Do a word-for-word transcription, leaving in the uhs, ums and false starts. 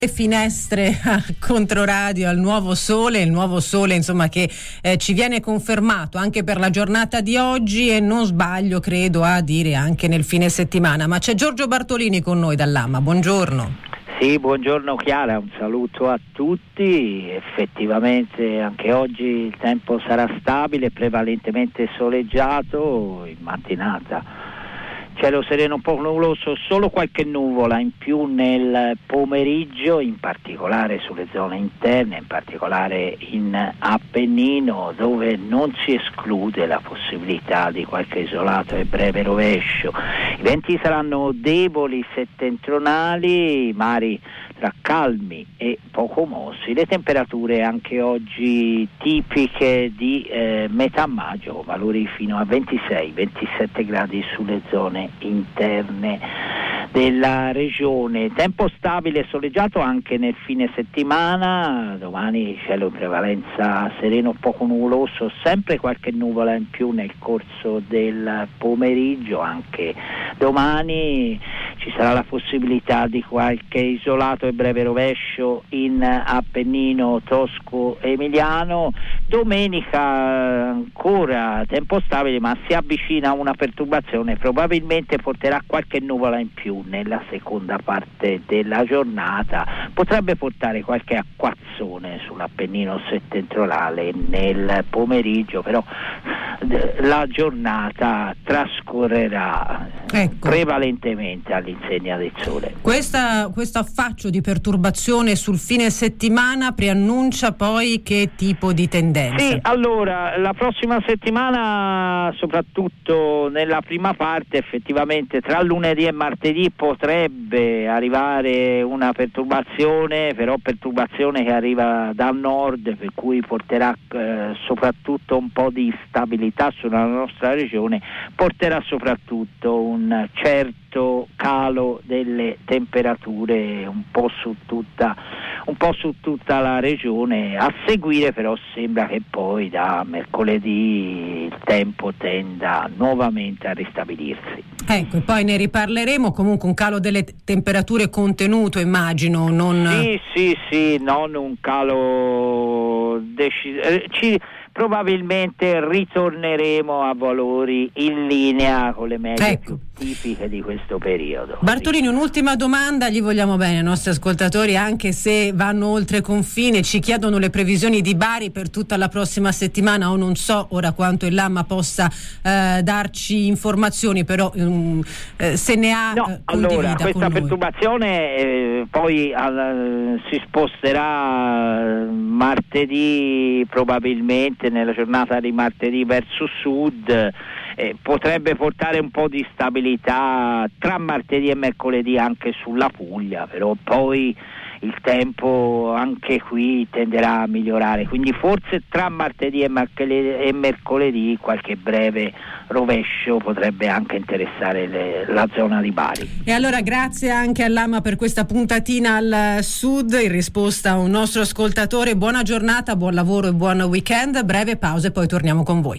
Le finestre a Controradio al nuovo sole, il nuovo sole insomma che eh, ci viene confermato anche per la giornata di oggi e non sbaglio credo a dire anche nel fine settimana. Ma c'è Giorgio Bartolini con noi dall'A M A, buongiorno. Sì, buongiorno Chiara, un saluto a tutti. Effettivamente anche oggi il tempo sarà stabile, prevalentemente soleggiato in mattinata. Cielo sereno un po' nuvoloso, solo qualche nuvola in più nel pomeriggio, in particolare sulle zone interne, in particolare in Appennino, dove non si esclude la possibilità di qualche isolato e breve rovescio. I venti saranno deboli settentrionali, i mari tra calmi e poco mossi, le temperature anche oggi tipiche di eh, metà maggio, valori fino a ventisei ventisette gradi sulle zone interne della regione. Tempo stabile e soleggiato anche nel fine settimana, domani cielo in prevalenza sereno, poco nuvoloso, sempre qualche nuvola in più nel corso del pomeriggio. Anche domani ci sarà la possibilità di qualche isolato e breve rovescio in Appennino tosco emiliano. Domenica ancora tempo stabile, ma si avvicina una perturbazione, probabilmente porterà qualche nuvola in più nella seconda parte della giornata, potrebbe portare qualche acquazzone sull'Appennino settentrionale nel pomeriggio, però la giornata trascorrerà ecco. prevalentemente all'insegna del sole. Questa, questo affaccio di perturbazione sul fine settimana preannuncia poi che tipo di tendenza? Sì, allora la prossima settimana, soprattutto nella prima parte, effettivamente tra lunedì e martedì potrebbe arrivare una perturbazione, però perturbazione che arriva dal nord, per cui porterà eh, soprattutto un po' di stabilità sulla nostra regione, porterà soprattutto un certo calo delle temperature un po' su tutta un po' su tutta la regione. A seguire però sembra che poi da mercoledì il tempo tenda nuovamente a ristabilirsi. Ecco, e poi ne riparleremo. Comunque un calo delle t- temperature contenuto, immagino, non... Sì, sì, sì, non un calo deciso. Eh, ci... probabilmente ritorneremo a valori in linea con le medie ecco. più tipiche di questo periodo. Bartolini, un'ultima domanda, gli vogliamo bene ai nostri ascoltatori, anche se vanno oltre confine, ci chiedono le previsioni di Bari per tutta la prossima settimana, o non so ora quanto il L A M A possa eh, darci informazioni, però um, eh, se ne ha no, eh, allora questa con perturbazione eh, poi al, si sposterà martedì, probabilmente nella giornata di martedì verso sud, eh, potrebbe portare un po' di stabilità tra martedì e mercoledì anche sulla Puglia, però poi il tempo anche qui tenderà a migliorare, quindi forse tra martedì e mercoledì, e mercoledì qualche breve rovescio potrebbe anche interessare le, la zona di Bari. E allora grazie anche all'A M A per questa puntatina al sud in risposta a un nostro ascoltatore. Buona giornata, buon lavoro e buon weekend, breve pausa e poi torniamo con voi.